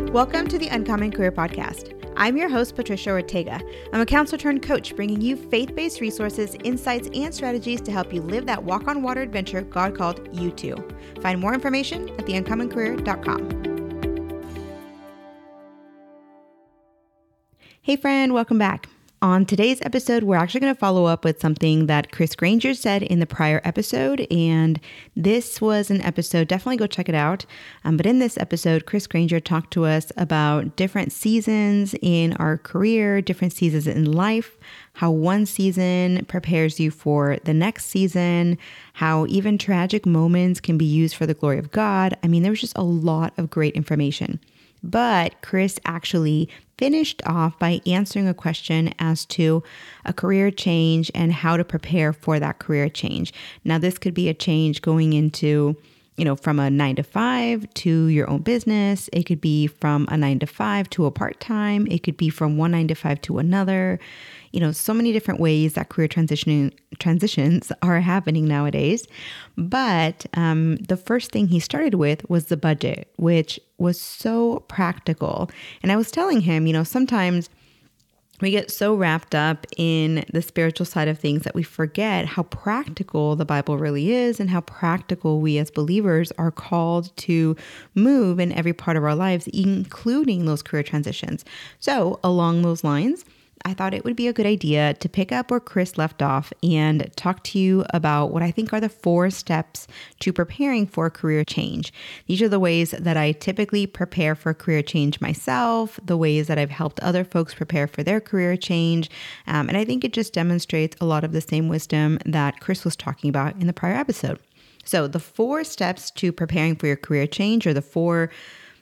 Welcome to the Uncommon Career Podcast. I'm your host, Patricia Ortega. I'm a counselor turned coach, bringing you faith-based resources, insights, and strategies to help you live that walk-on-water adventure God called you to. Find more information at theuncommoncareer.com. Hey friend, welcome back. On today's episode, we're actually going to follow up with something that Chris Granger said in the prior episode, and this was an episode, definitely go check it out. But in this episode, Chris Granger talked to us about different seasons in our career, different seasons in life, how one season prepares you for the next season, how even tragic moments can be used for the glory of God. I mean, there was just a lot of great information. But Chris actually finished off by answering a question as to a career change and how to prepare for that career change. Now, this could be a change going into, from a 9-to-5 to your own business. It could be from a 9-to-5 to a part-time. It could be from one 9-to-5 to another. So many different ways that career transitions are happening nowadays. But the first thing he started with was the budget, which was so practical. And I was telling him, sometimes we get so wrapped up in the spiritual side of things that we forget how practical the Bible really is and how practical we as believers are called to move in every part of our lives, including those career transitions. So along those lines, I thought it would be a good idea to pick up where Chris left off and talk to you about what I think are the 4 steps to preparing for a career change. These are the ways that I typically prepare for a career change myself, the ways that I've helped other folks prepare for their career change. And I think it just demonstrates a lot of the same wisdom that Chris was talking about in the prior episode. So the 4 steps to preparing for your career change, or the 4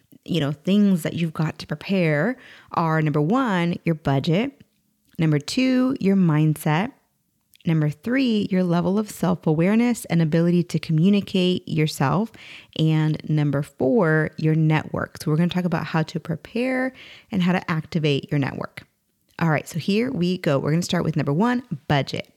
things that you've got to prepare, are number 1, your budget. Number 2, your mindset. Number 3, your level of self-awareness and ability to communicate yourself. And number 4, your network. So we're going to talk about how to prepare and how to activate your network. All right, so here we go. We're going to start with number 1, budget.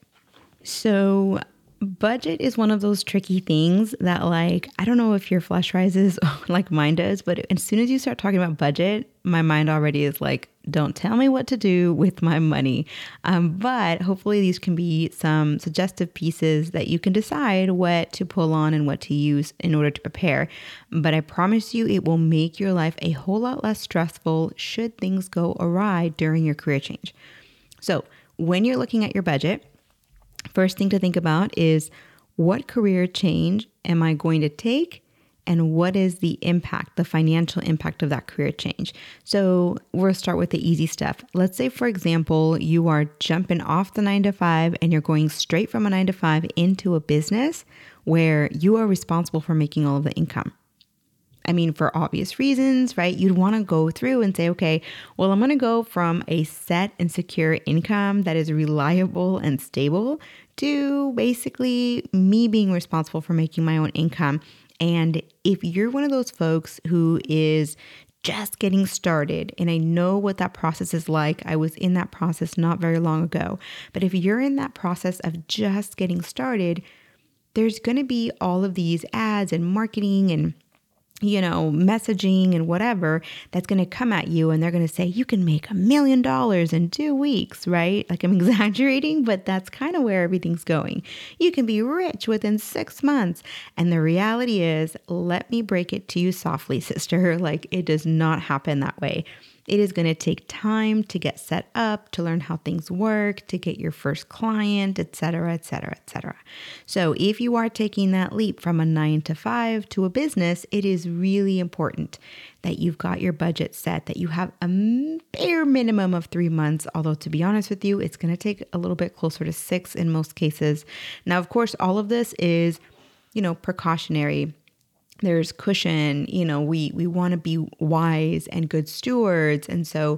So budget is one of those tricky things that, I don't know if your flesh rises like mine does, but as soon as you start talking about budget, my mind already is like, don't tell me what to do with my money. But hopefully these can be some suggestive pieces that you can decide what to pull on and what to use in order to prepare. But I promise you, it will make your life a whole lot less stressful should things go awry during your career change. So when you're looking at your budget, first thing to think about is, what career change am I going to take? And what is the impact, the financial impact of that career change? So we'll start with the easy stuff. Let's say, for example, you are jumping off the 9-to-5 and you're going straight from a 9-to-5 into a business where you are responsible for making all of the income. I mean, for obvious reasons, right? You'd want to go through and say, okay, well, I'm going to go from a set and secure income that is reliable and stable to basically me being responsible for making my own income. And if you're one of those folks who is just getting started, and I know what that process is like, I was in that process not very long ago, but if you're in that process of just getting started, there's going to be all of these ads and marketing and messaging and whatever that's going to come at you, and they're going to say, you can make $1 million in 2 weeks, right? I'm exaggerating, but that's kind of where everything's going. You can be rich within 6 months. And the reality is, let me break it to you softly, sister. It does not happen that way. It is going to take time to get set up, to learn how things work, to get your first client, et cetera, et cetera, et cetera. So if you are taking that leap from a 9-to-5 to a business, it is really important that you've got your budget set, that you have a bare minimum of 3 months, although to be honest with you, it's going to take a little bit closer to 6 in most cases. Now, of course, all of this is, precautionary. There's cushion, we want to be wise and good stewards. And so,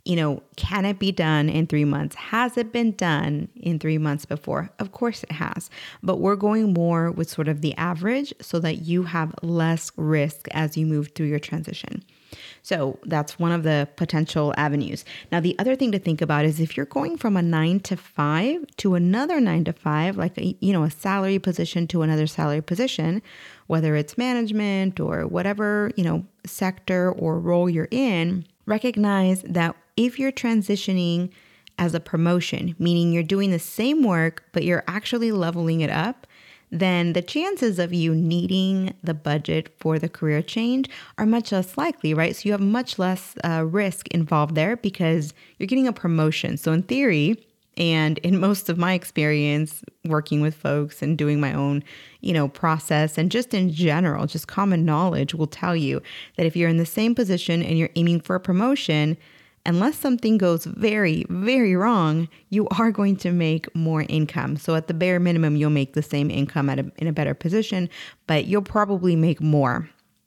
can it be done in 3 months? Has it been done in 3 months before? Of course it has. But we're going more with sort of the average so that you have less risk as you move through your transition. So that's one of the potential avenues. Now, the other thing to think about is if you're going from a 9 to 5 to another 9 to 5, like a salary position to another salary position, whether it's management or whatever, sector or role you're in, recognize that if you're transitioning as a promotion, meaning you're doing the same work, but you're actually leveling it up, then the chances of you needing the budget for the career change are much less likely, right? So you have much less risk involved there because you're getting a promotion. So in theory, and in most of my experience working with folks and doing my own, process and just in general, just common knowledge will tell you that if you're in the same position and you're aiming for a promotion, unless something goes very, very wrong, you are going to make more income. So at the bare minimum, you'll make the same income in a better position, but you'll probably make more.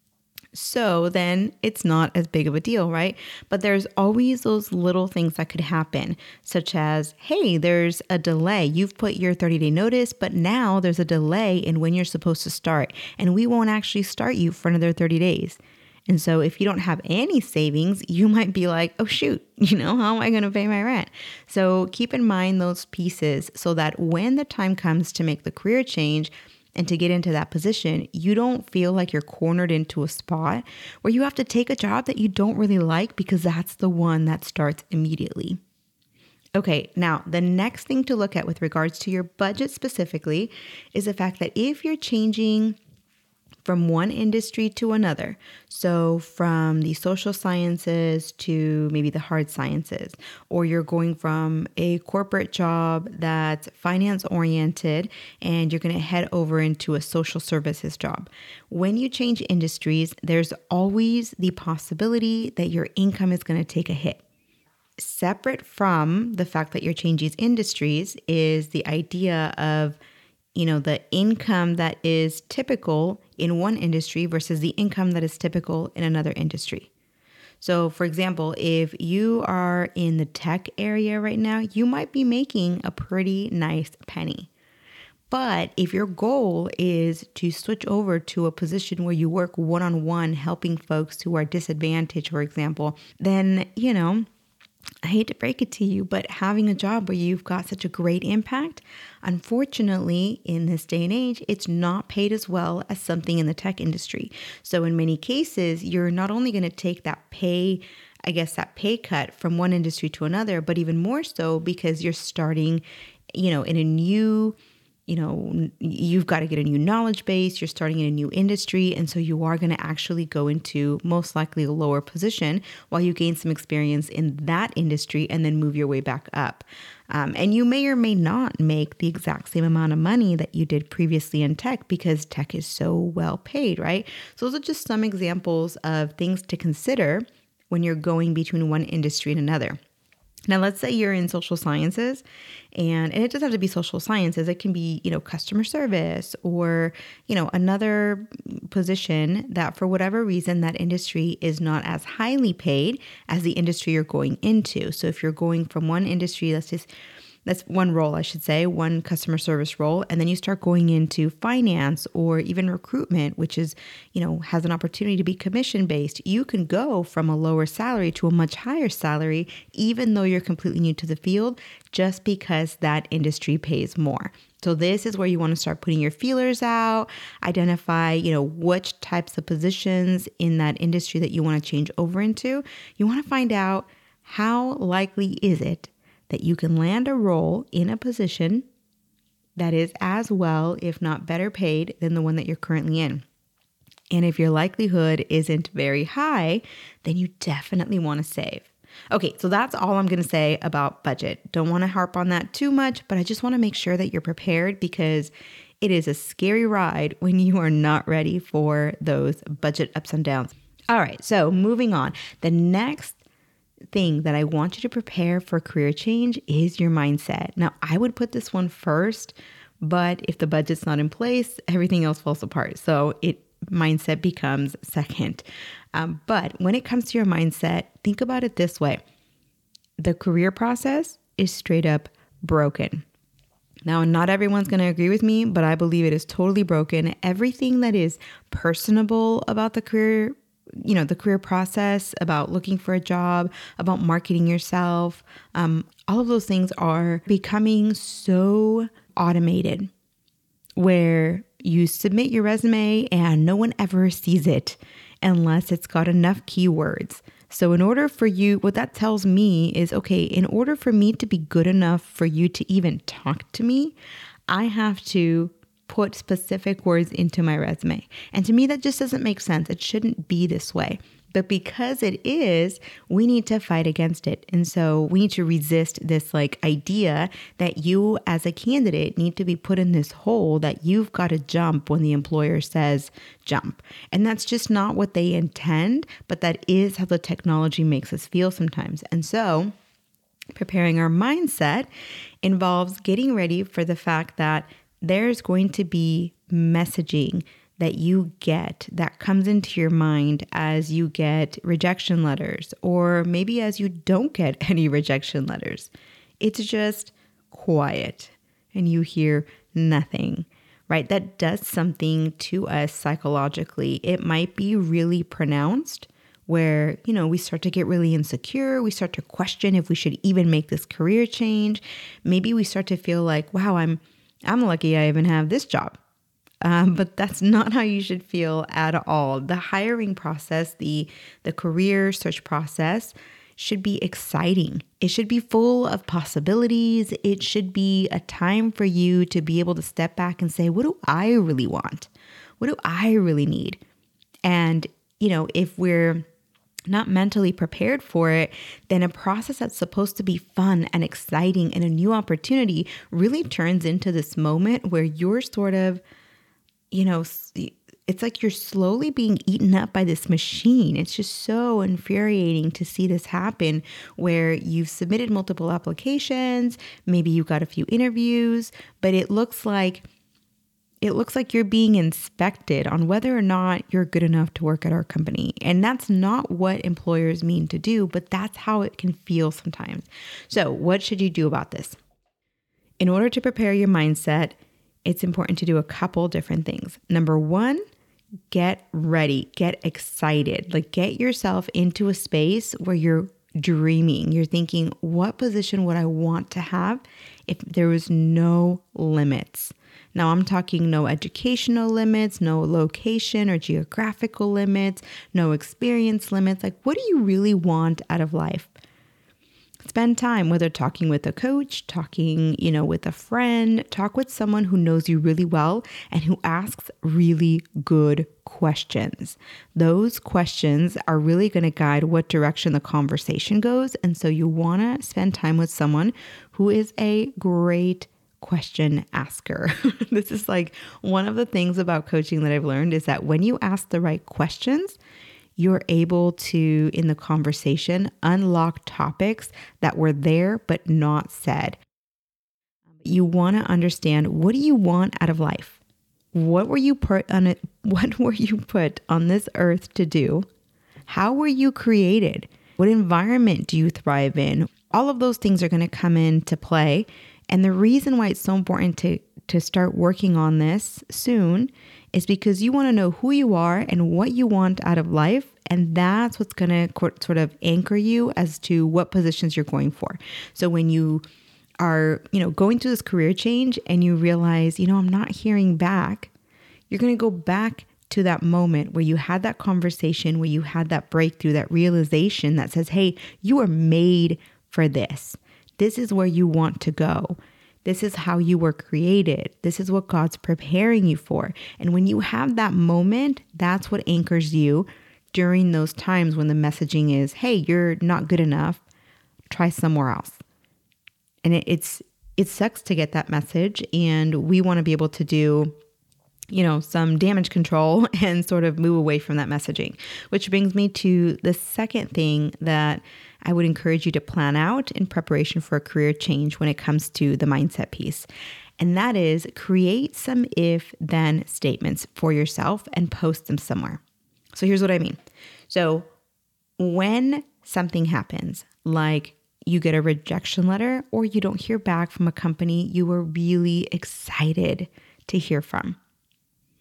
So then it's not as big of a deal, right? But there's always those little things that could happen, such as, hey, there's a delay. You've put your 30-day notice, but now there's a delay in when you're supposed to start, and we won't actually start you for another 30 days. And so if you don't have any savings, you might be like, oh, shoot, how am I going to pay my rent? So keep in mind those pieces so that when the time comes to make the career change and to get into that position, you don't feel like you're cornered into a spot where you have to take a job that you don't really like because that's the one that starts immediately. Okay, now the next thing to look at with regards to your budget specifically is the fact that if you're changing from one industry to another, so from the social sciences to maybe the hard sciences, or you're going from a corporate job that's finance oriented and you're going to head over into a social services job. When you change industries, there's always the possibility that your income is going to take a hit. Separate from the fact that you're changing industries is the idea of the income that is typical in one industry versus the income that is typical in another industry. So, for example, if you are in the tech area right now, you might be making a pretty nice penny. But if your goal is to switch over to a position where you work one-on-one helping folks who are disadvantaged, for example, then, I hate to break it to you, but having a job where you've got such a great impact, unfortunately, in this day and age, it's not paid as well as something in the tech industry. So in many cases, you're not only going to take that pay cut from one industry to another, but even more so because you're starting, in a new you've got to get a new knowledge base, you're starting in a new industry, and so you are going to actually go into most likely a lower position while you gain some experience in that industry and then move your way back up. And you may or may not make the exact same amount of money that you did previously in tech because tech is so well paid, right? So those are just some examples of things to consider when you're going between one industry and another. Now, let's say you're in social sciences, and it doesn't have to be social sciences. It can be, customer service or, another position that for whatever reason, that industry is not as highly paid as the industry you're going into. So if you're going from one industry, that's one role, I should say, one customer service role. And then you start going into finance or even recruitment, which is, has an opportunity to be commission based. You can go from a lower salary to a much higher salary, even though you're completely new to the field, just because that industry pays more. So this is where you want to start putting your feelers out, identify, which types of positions in that industry that you want to change over into. You want to find out how likely is it that you can land a role in a position that is as well, if not better paid than the one that you're currently in. And if your likelihood isn't very high, then you definitely want to save. Okay, so that's all I'm going to say about budget. Don't want to harp on that too much, but I just want to make sure that you're prepared because it is a scary ride when you are not ready for those budget ups and downs. All right, so moving on. The next thing that I want you to prepare for career change is your mindset. Now, I would put this one first, but if the budget's not in place, everything else falls apart. So mindset becomes second. But when it comes to your mindset, think about it this way. The career process is straight up broken. Now, not everyone's going to agree with me, but I believe it is totally broken. Everything that is personable about the career the career process, about looking for a job, about marketing yourself. All of those things are becoming so automated where you submit your resume and no one ever sees it unless it's got enough keywords. So in order for you, what that tells me is, okay, in order for me to be good enough for you to even talk to me, I have to put specific words into my resume. And to me, that just doesn't make sense. It shouldn't be this way. But because it is, we need to fight against it. And so we need to resist this idea that you as a candidate need to be put in this hole that you've got to jump when the employer says jump. And that's just not what they intend, but that is how the technology makes us feel sometimes. And so preparing our mindset involves getting ready for the fact that there's going to be messaging that you get that comes into your mind as you get rejection letters, or maybe as you don't get any rejection letters. It's just quiet and you hear nothing, right? That does something to us psychologically. It might be really pronounced where, we start to get really insecure. We start to question if we should even make this career change. Maybe we start to feel like, wow, I'm lucky I even have this job. But that's not how you should feel at all. The hiring process, the career search process should be exciting. It should be full of possibilities. It should be a time for you to be able to step back and say, what do I really want? What do I really need? And, if we're not mentally prepared for it, then a process that's supposed to be fun and exciting and a new opportunity really turns into this moment where you're sort of, it's like you're slowly being eaten up by this machine. It's just so infuriating to see this happen where you've submitted multiple applications, maybe you got a few interviews, but it looks like you're being inspected on whether or not you're good enough to work at our company. And that's not what employers mean to do, but that's how it can feel sometimes. So what should you do about this? In order to prepare your mindset, it's important to do a couple different things. Number one, get ready, get excited, get yourself into a space where you're dreaming. You're thinking, what position would I want to have if there was no limits? Now I'm talking no educational limits, no location or geographical limits, no experience limits. What do you really want out of life? Spend time, whether talking with a coach, talking, with a friend, talk with someone who knows you really well and who asks really good questions. Those questions are really going to guide what direction the conversation goes. And so you want to spend time with someone who is a great question asker. This is one of the things about coaching that I've learned is that when you ask the right questions, you're able to, in the conversation, unlock topics that were there but not said. You want to understand, what do you want out of life? What were you put on it? What were you put on this earth to do? How were you created? What environment do you thrive in? All of those things are going to come into play. And the reason why it's so important to start working on this soon is because you want to know who you are and what you want out of life. And that's what's going to sort of anchor you as to what positions you're going for. So when you are, going through this career change and you realize, I'm not hearing back, you're going to go back to that moment where you had that conversation, where you had that breakthrough, that realization that says, hey, you are made for this. This is where you want to go. This is how you were created. This is what God's preparing you for. And when you have that moment, that's what anchors you during those times when the messaging is, hey, you're not good enough. Try somewhere else. And it sucks to get that message. And we want to be able to do, some damage control and sort of move away from that messaging, which brings me to the second thing that I would encourage you to plan out in preparation for a career change when it comes to the mindset piece. And that is create some if-then statements for yourself and post them somewhere. So here's what I mean. So when something happens, like you get a rejection letter or you don't hear back from a company you were really excited to hear from,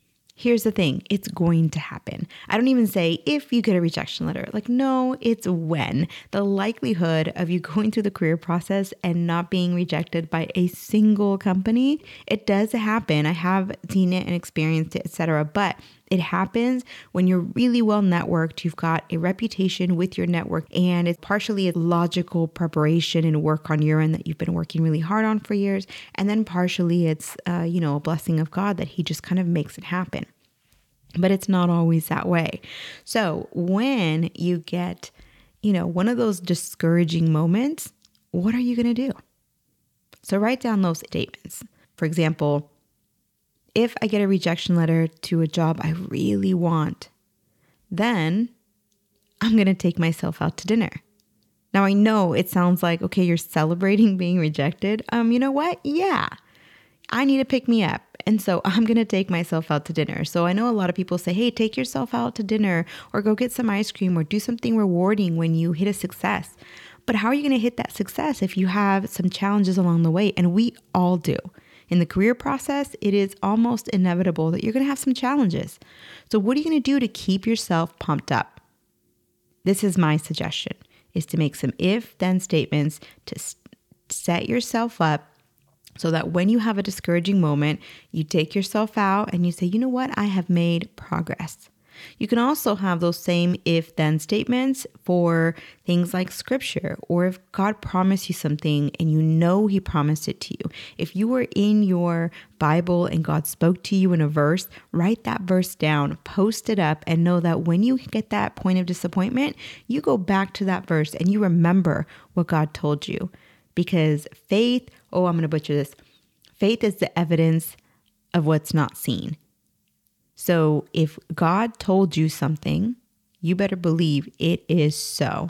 Here's the thing, it's going to happen. I don't even say if you get a rejection letter. Like, no, it's when. The likelihood of you going through the career process and not being rejected by a single company, it does happen. I have seen it and experienced it, etc. But it happens when you're really well networked, you've got a reputation with your network, and it's partially a logical preparation and work on your end that you've been working really hard on for years. And then partially it's, a blessing of God that he just kind of makes it happen. But it's not always that way. So when you get, one of those discouraging moments, what are you going to do? So write down those statements. For example, if I get a rejection letter to a job I really want, then I'm going to take myself out to dinner. Now, I know it sounds like, okay, you're celebrating being rejected. You know what? Yeah, I need to pick me up. And so I'm going to take myself out to dinner. So I know a lot of people say, hey, take yourself out to dinner or go get some ice cream or do something rewarding when you hit a success. But how are you going to hit that success if you have some challenges along the way? And we all do. In the career process, it is almost inevitable that you're going to have some challenges. So what are you going to do to keep yourself pumped up? This is my suggestion, is to make some if-then statements to set yourself up so that when you have a discouraging moment, you take yourself out and you say, you know what? I have made progress. You can also have those same if-then statements for things like scripture, or if God promised you something and you know he promised it to you. If you were in your Bible and God spoke to you in a verse, write that verse down, post it up, and know that when you get that point of disappointment, you go back to that verse and you remember what God told you. Because faith, I'm going to butcher this. Faith is the evidence of what's not seen. So if God told you something, you better believe it is so.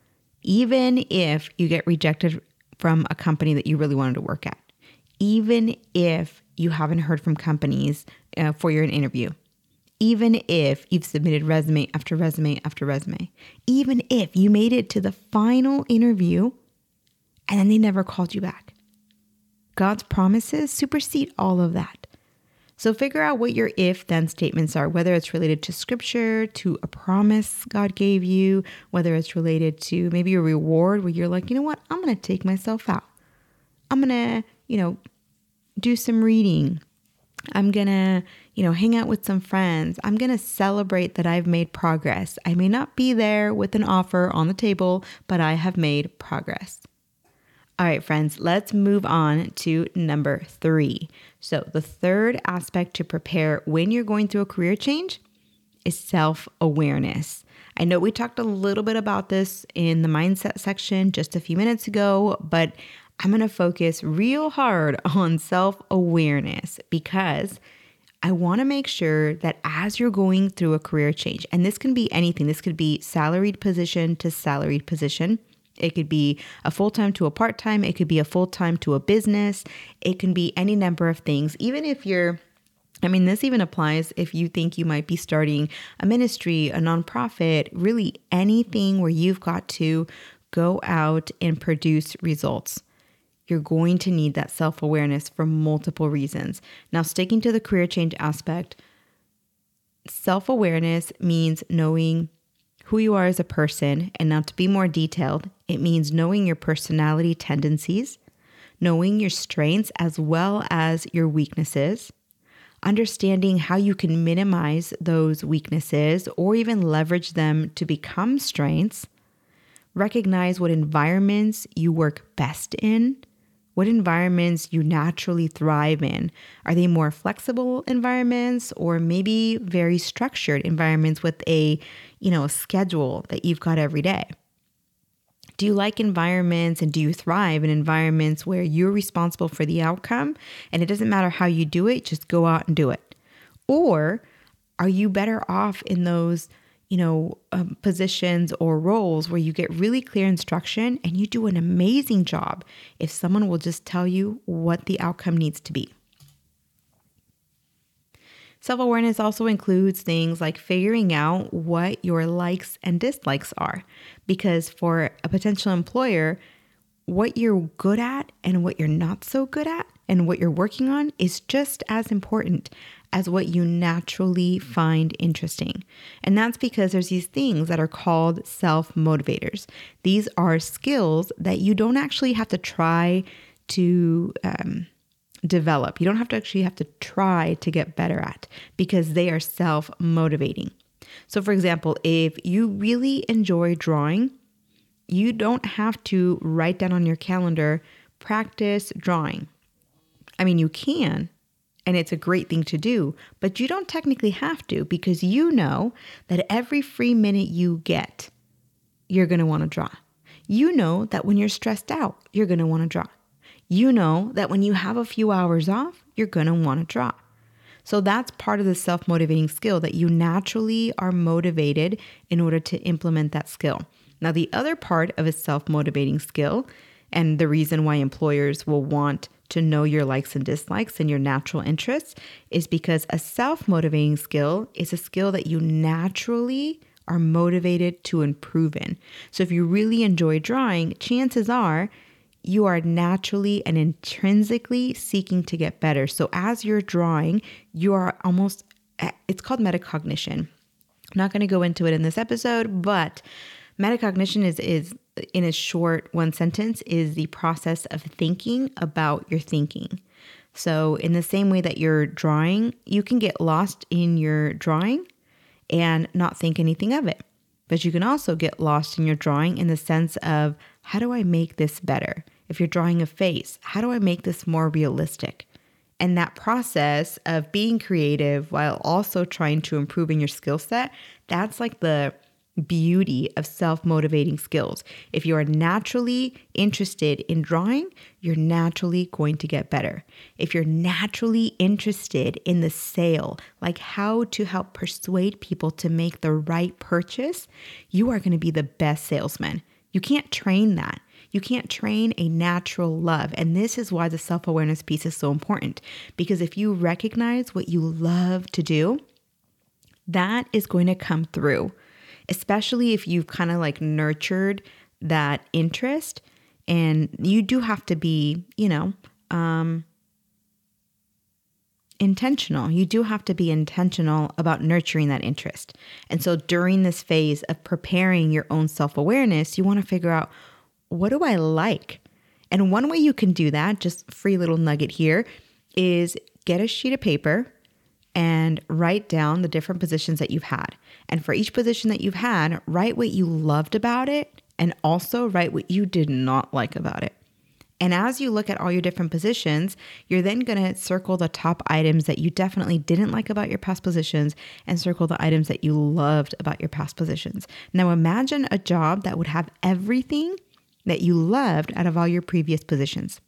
Even if you get rejected from a company that you really wanted to work at. Even if you haven't heard from companies for your interview. Even if you've submitted resume after resume after resume. Even if you made it to the final interview and then they never called you back. God's promises supersede all of that. So figure out what your if-then statements are, whether it's related to scripture, to a promise God gave you, whether it's related to maybe a reward where you're like, you know what, I'm going to take myself out. I'm going to, do some reading. I'm going to, hang out with some friends. I'm going to celebrate that I've made progress. I may not be there with an offer on the table, but I have made progress. All right, friends, let's move on to number 3. So the third aspect to prepare when you're going through a career change is self-awareness. I know we talked a little bit about this in the mindset section just a few minutes ago, but I'm going to focus real hard on self-awareness because I want to make sure that as you're going through a career change, and this can be anything, this could be salaried position to salaried position. It could be a full-time to a part-time. It could be a full-time to a business. It can be any number of things. Even if this even applies if you think you might be starting a ministry, a nonprofit, really anything where you've got to go out and produce results. You're going to need that self-awareness for multiple reasons. Now, sticking to the career change aspect, self-awareness means knowing who you are as a person, and now to be more detailed, it means knowing your personality tendencies, knowing your strengths as well as your weaknesses, understanding how you can minimize those weaknesses or even leverage them to become strengths, recognize what environments you work best in, what environments you naturally thrive in. Are they more flexible environments or maybe very structured environments with a schedule that you've got every day? Do you like environments and do you thrive in environments where you're responsible for the outcome and it doesn't matter how you do it, just go out and do it? Or are you better off in those positions or roles where you get really clear instruction and you do an amazing job if someone will just tell you what the outcome needs to be? Self-awareness also includes things like figuring out what your likes and dislikes are, because for a potential employer, what you're good at and what you're not so good at and what you're working on is just as important as what you naturally find interesting. And that's because there's these things that are called self-motivators. These are skills that you don't actually have to try to develop. You don't have to try to get better at, because they are self-motivating. So for example, if you really enjoy drawing, you don't have to write down on your calendar, practice drawing. I mean, you can, and it's a great thing to do, but you don't technically have to, because you know that every free minute you get, you're going to want to draw. You know that when you're stressed out, you're going to want to draw. You know that when you have a few hours off, you're going to want to draw. So that's part of the self-motivating skill, that you naturally are motivated in order to implement that skill. Now, the other part of a self-motivating skill, and the reason why employers will want to know your likes and dislikes and your natural interests, is because a self-motivating skill is a skill that you naturally are motivated to improve in. So if you really enjoy drawing, chances are you are naturally and intrinsically seeking to get better. So as you're drawing, you are it's called metacognition. I'm not going to go into it in this episode, but metacognition is in a short one sentence, is the process of thinking about your thinking. So in the same way that you're drawing, you can get lost in your drawing and not think anything of it. But you can also get lost in your drawing in the sense of, how do I make this better? If you're drawing a face, how do I make this more realistic? And that process of being creative while also trying to improve in your skill set, that's like the beauty of self-motivating skills. If you are naturally interested in drawing, you're naturally going to get better. If you're naturally interested in the sale, like how to help persuade people to make the right purchase, you are going to be the best salesman. You can't train that. You can't train a natural love. And this is why the self-awareness piece is so important, because if you recognize what you love to do, that is going to come through. Especially if you've kind of like nurtured that interest, and you do have to be, intentional. You do have to be intentional about nurturing that interest. And so during this phase of preparing your own self-awareness, you want to figure out, what do I like? And one way you can do that, just free little nugget here, is get a sheet of paper and write down the different positions that you've had. And for each position that you've had, write what you loved about it, and also write what you did not like about it. And as you look at all your different positions, you're then going to circle the top items that you definitely didn't like about your past positions, and circle the items that you loved about your past positions. Now imagine a job that would have everything that you loved out of all your previous positions.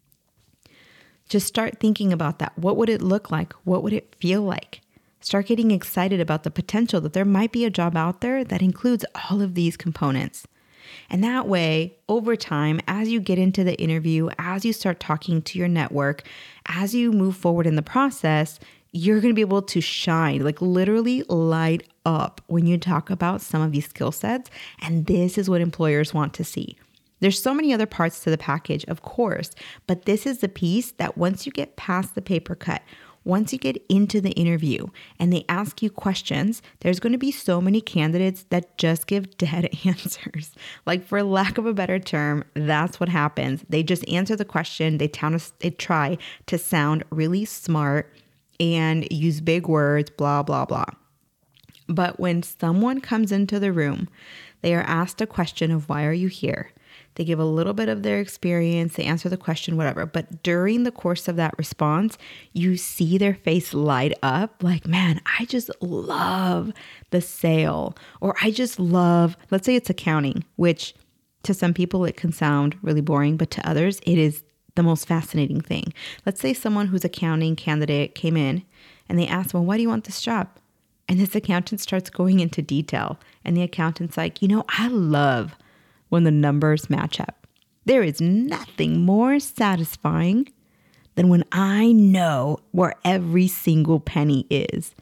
Just start thinking about that. What would it look like? What would it feel like? Start getting excited about the potential that there might be a job out there that includes all of these components. And that way, over time, as you get into the interview, as you start talking to your network, as you move forward in the process, you're going to be able to shine, like literally light up when you talk about some of these skill sets. And this is what employers want to see. There's so many other parts to the package, of course, but this is the piece that once you get past the paper cut, once you get into the interview and they ask you questions, there's going to be so many candidates that just give dead answers. Like, for lack of a better term, that's what happens. They just answer the question. They try to sound really smart and use big words, blah, blah, blah. But when someone comes into the room, they are asked a question of, why are you here? They give a little bit of their experience, they answer the question, whatever. But during the course of that response, you see their face light up like, man, I just love the sale. Or I just love, let's say it's accounting, which to some people it can sound really boring, but to others, it is the most fascinating thing. Let's say someone who's accounting candidate came in and they asked, well, why do you want this job? And this accountant starts going into detail. And the accountant's like, I love when the numbers match up. There is nothing more satisfying than when I know where every single penny is.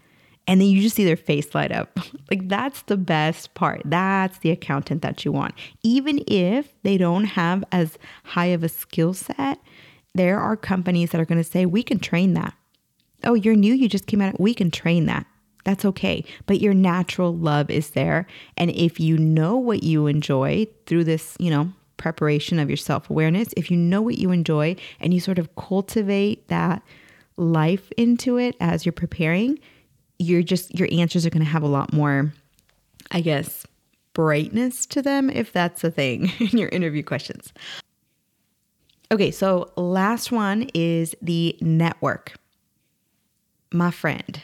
And then you just see their face light up. Like that's the best part. That's the accountant that you want. Even if they don't have as high of a skill set, there are companies that are going to say, we can train that. Oh, you're new, you just came out, we can train that. That's okay. But your natural love is there. And if you know what you enjoy through this, preparation of your self-awareness, if you know what you enjoy and you sort of cultivate that life into it as you're preparing, your answers are going to have a lot more, I guess, brightness to them, if that's a thing in your interview questions. Okay, so last one is the network. My friend,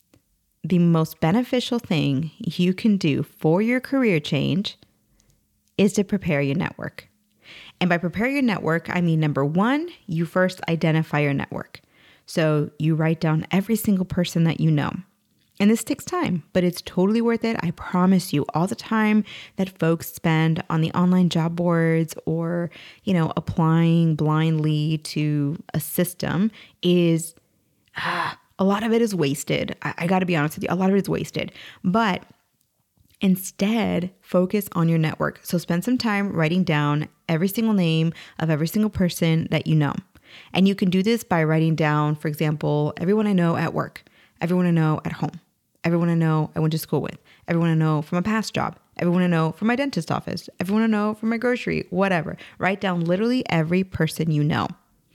the most beneficial thing you can do for your career change is to prepare your network. And by prepare your network, I mean, number one, you first identify your network. So you write down every single person that you know. And this takes time, but it's totally worth it. I promise you, all the time that folks spend on the online job boards or, applying blindly to a system is a lot of it is wasted. I got to be honest with you, a lot of it is wasted. But instead, focus on your network. So spend some time writing down every single name of every single person that you know. And you can do this by writing down, for example, everyone I know at work, everyone I know at home, everyone I know I went to school with, everyone I know from a past job, everyone I know from my dentist office, everyone I know from my grocery, whatever. Write down literally every person you know.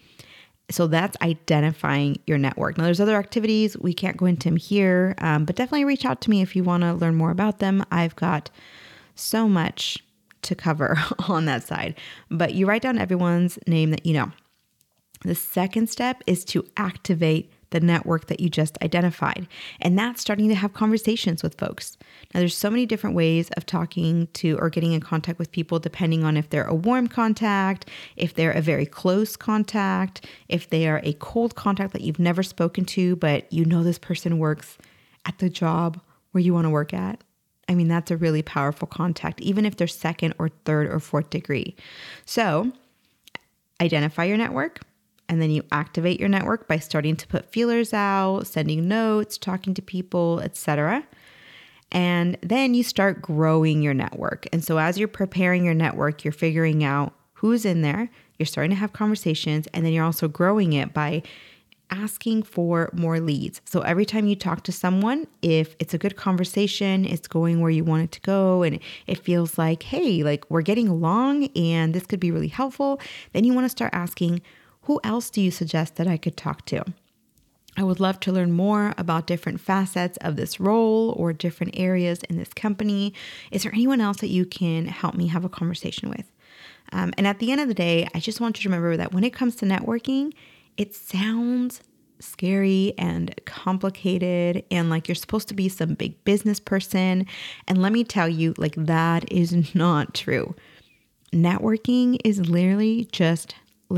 So that's identifying your network. Now, there's other activities. We can't go into them here, but definitely reach out to me if you want to learn more about them. I've got so much to cover on that side. But you write down everyone's name that you know. The second step is to activate the network that you just identified. And that's starting to have conversations with folks. Now, there's so many different ways of talking to or getting in contact with people, depending on if they're a warm contact, if they're a very close contact, if they are a cold contact that you've never spoken to, but you know this person works at the job where you want to work at. I mean, that's a really powerful contact, even if they're second or third or fourth degree. So identify your network. And then you activate your network by starting to put feelers out, sending notes, talking to people, etc. And then you start growing your network. And so as you're preparing your network, you're figuring out who's in there. You're starting to have conversations, and then you're also growing it by asking for more leads. So every time you talk to someone, if it's a good conversation, it's going where you want it to go, and it feels like, hey, like we're getting along and this could be really helpful, then you want to start asking, who else do you suggest that I could talk to? I would love to learn more about different facets of this role or different areas in this company. Is there anyone else that you can help me have a conversation with? And at the end of the day, I just want you to remember that when it comes to networking, it sounds scary and complicated and like you're supposed to be some big business person. And let me tell you, like that is not true. Networking is literally just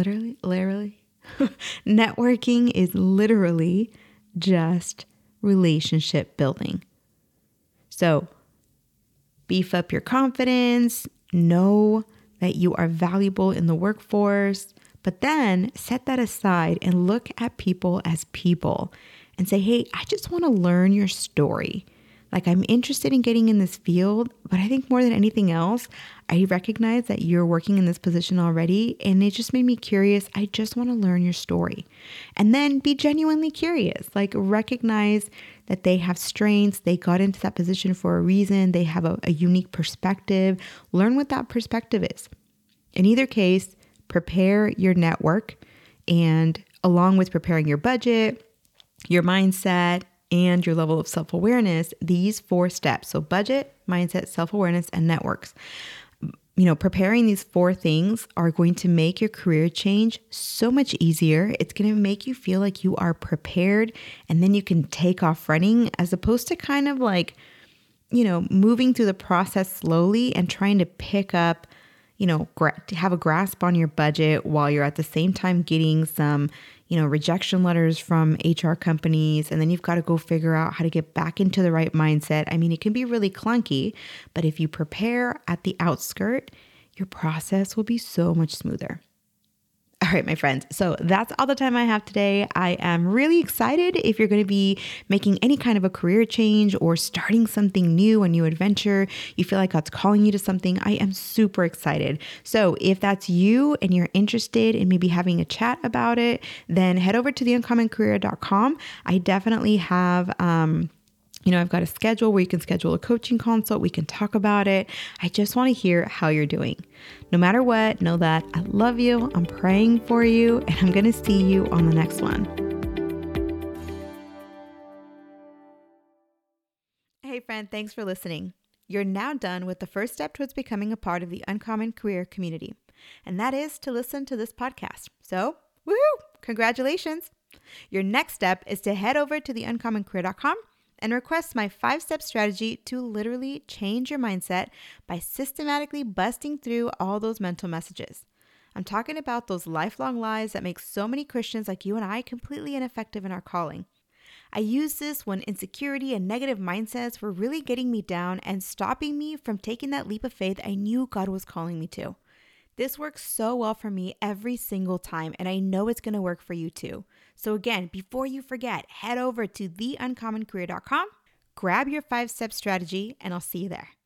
networking is literally just relationship building. So beef up your confidence, know that you are valuable in the workforce, but then set that aside and look at people as people and say, hey, I just want to learn your story. Like I'm interested in getting in this field, but I think more than anything else, I recognize that you're working in this position already and it just made me curious. I just want to learn your story. And then be genuinely curious, like recognize that they have strengths. They got into that position for a reason. They have a unique perspective. Learn what that perspective is. In either case, prepare your network, and along with preparing your budget, your mindset, and your level of self-awareness, these 4 steps. So budget, mindset, self-awareness, and networks. Preparing these 4 things are going to make your career change so much easier. It's going to make you feel like you are prepared, and then you can take off running as opposed to kind of like, moving through the process slowly and trying to pick up, have a grasp on your budget while you're at the same time getting some, rejection letters from HR companies. And then you've got to go figure out how to get back into the right mindset. I mean, it can be really clunky, but if you prepare at the outskirt, your process will be so much smoother. All right, my friends. So that's all the time I have today. I am really excited if you're going to be making any kind of a career change or starting something new, a new adventure. You feel like God's calling you to something. I am super excited. So if that's you and you're interested in maybe having a chat about it, then head over to theuncommoncareer.com. I definitely have, I've got a schedule where you can schedule a coaching consult. We can talk about it. I just want to hear how you're doing. No matter what, know that I love you. I'm praying for you, and I'm going to see you on the next one. Hey, friend, thanks for listening. You're now done with the first step towards becoming a part of the Uncommon Career community, and that is to listen to this podcast. So, woohoo! Congratulations! Your next step is to head over to theuncommoncareer.com and request my 5-step strategy to literally change your mindset by systematically busting through all those mental messages. I'm talking about those lifelong lies that make so many Christians like you and I completely ineffective in our calling. I used this when insecurity and negative mindsets were really getting me down and stopping me from taking that leap of faith I knew God was calling me to. This works so well for me every single time, and I know it's going to work for you too. So again, before you forget, head over to theuncommoncareer.com, grab your 5-step strategy, and I'll see you there.